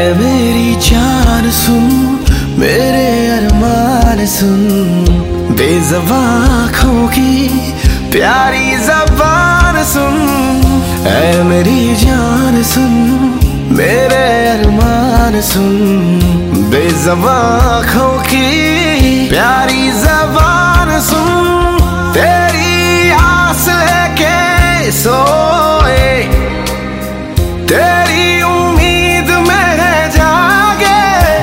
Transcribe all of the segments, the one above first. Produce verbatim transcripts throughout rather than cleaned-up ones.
मेरी जान सुन, मेरे अरमान सुन, बेज़बान आँखों की प्यारी ज़बान सुन। ऐ मेरी जान सुन, मेरे अरमान सुन, बेज़बान आँखों की प्यारी ज़बान सुन। तेरी आस लेके सोए, तेरी उम्मीद में जागे,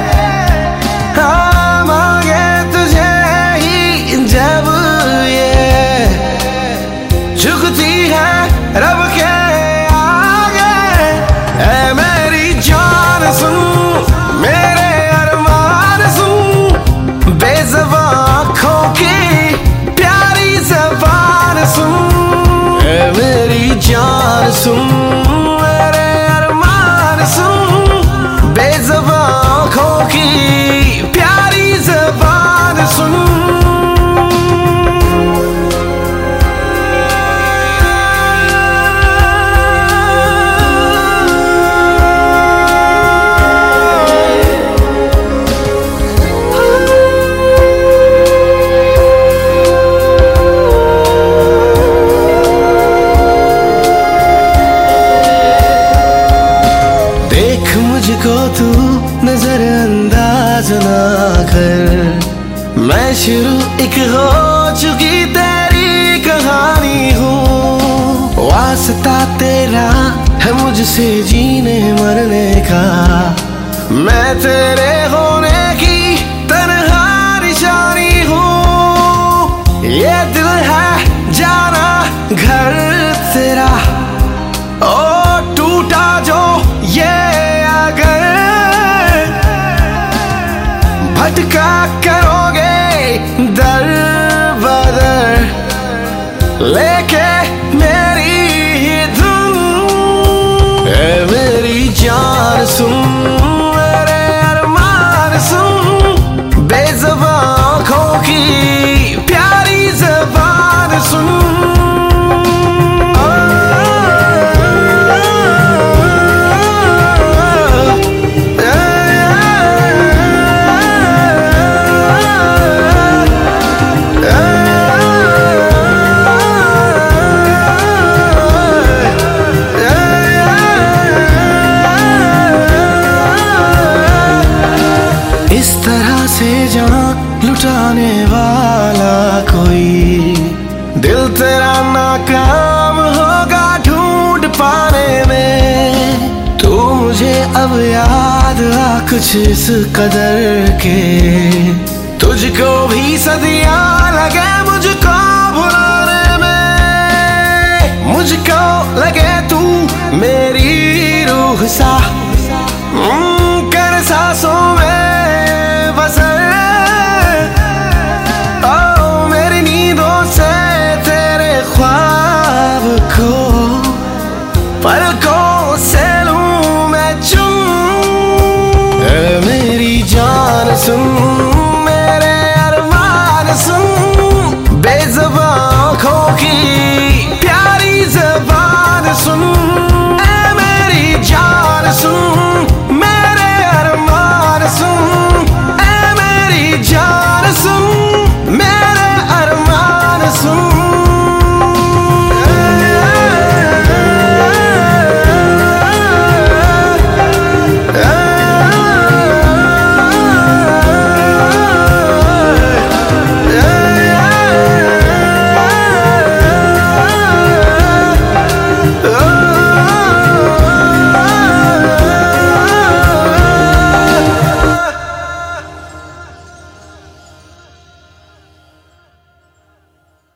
हाँ मांगे तुझे ही जब ये झुकती है रब के आगे। ऐ मेरी जान सुन, मेरे अरमान सुन, बेज़बान आँखों की प्यारी ज़बान सुन। ऐ मेरी जान सुन, आँखों की प्यारी ज़बान सुन। देख मुझको तू नजरअंदाज ना कर, मैं शुरू एक हो चुकी तेरी कहानी हूँ। वास्ता तेरा है मुझसे जीने मरने का, मैं तेरे होने की तन्हा निशानी हूँ। ये दिल है जाना घर तेरा, ओ टूटा जो ये भटका करोगे दर बदर, लेके मेरी ही धुन। ऐ मेरी जान सुन, मेरे अरमान सुन, बेज़बान आँखों की प्यारी ज़बान सुन। इस तरह से जान लुटाने वाला कोई दिल तेरा नाकाम होगा ढूंढ पाने में। तू मुझे अब याद आ कुछ इस कदर के, तुझको भी सदियां लगे